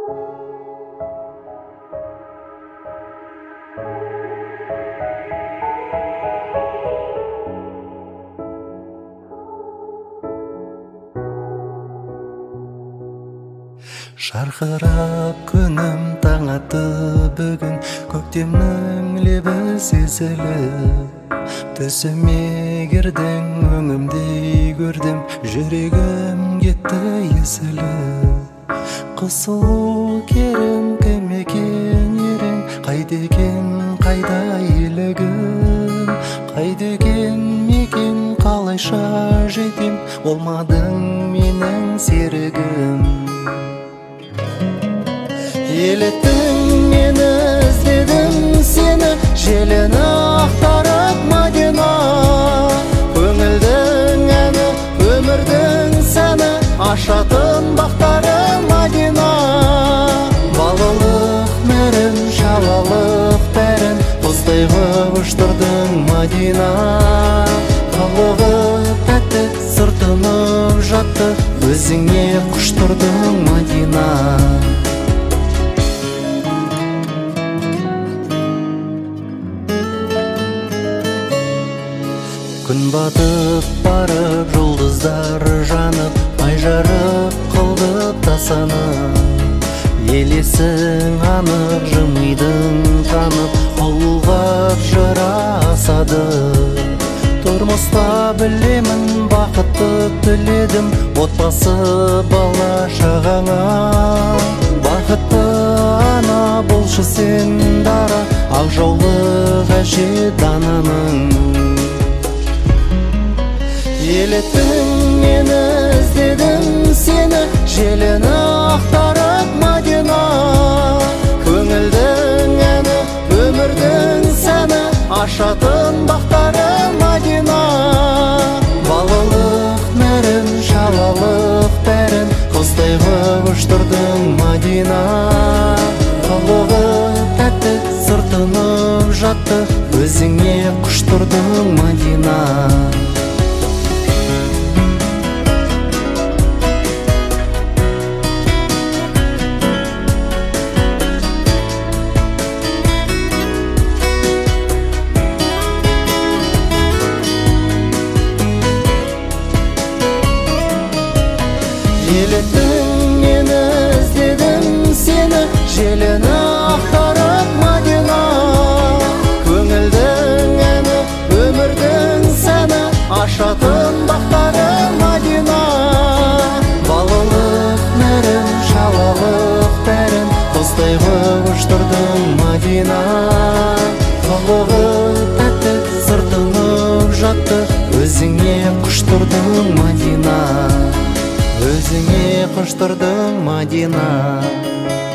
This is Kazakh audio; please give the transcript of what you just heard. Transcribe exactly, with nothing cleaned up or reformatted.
Жарқырап күнім таң атты бүгін, көктемнің лебі сезіліп, түсіме кірдің, өңімдей көрдім, жүрегім кетті есіліп. Қысылу керім кім екен ерең, қайда екен қайда елігім, қайда екен мекен қалайша жетем, болмадың менің серігім. Елеттің мені, іздедім сені, желіні ақтарып Мадина. Көңілдің әні, өмірдің сәні, ашатын бақтары Мадина. Балалық мәрін, шалалық бәрін, құстай ғып ұштырдың Мадина. Қалығы тәтті, сыртынып жатты, өзіңе құштырдың Мадина. Күн батып барып, жұлдыздар жанып, ай жарып қылды тасанып. Елесің анып, жымидың танып, ұлғап жырасады. Тұрмыста білемін, бақытты тіледім, отбасы бала шағаңа. Бақытты ана болшы сен дара, ақ жаулық әже дананың. Елеттің мені, іздедім сені, желіні ақтарып Мадина. Көңілдің әні, өмірдің сәні, ашатын бақтары Мадина. Балалық мәрін, шалалық бәрін, құстай ғып ұштырдың Мадина. Қалығы тәтті, сыртынып жатты, өзіңе құштырдың Мадина. Елеттің мені, іздедім сені, желіні ақтарып Мадина. Көңілдің әні, өмірдің сәні, ашатын бақтары Мадина. Балалық мәрін, шалалық бәрін, құстай ғып ұштырдың Мадина. Қалығы тәтті, сыртынып жатты, өзіңе құштырдың Мадина. Өзіңе құштырдың Мадина.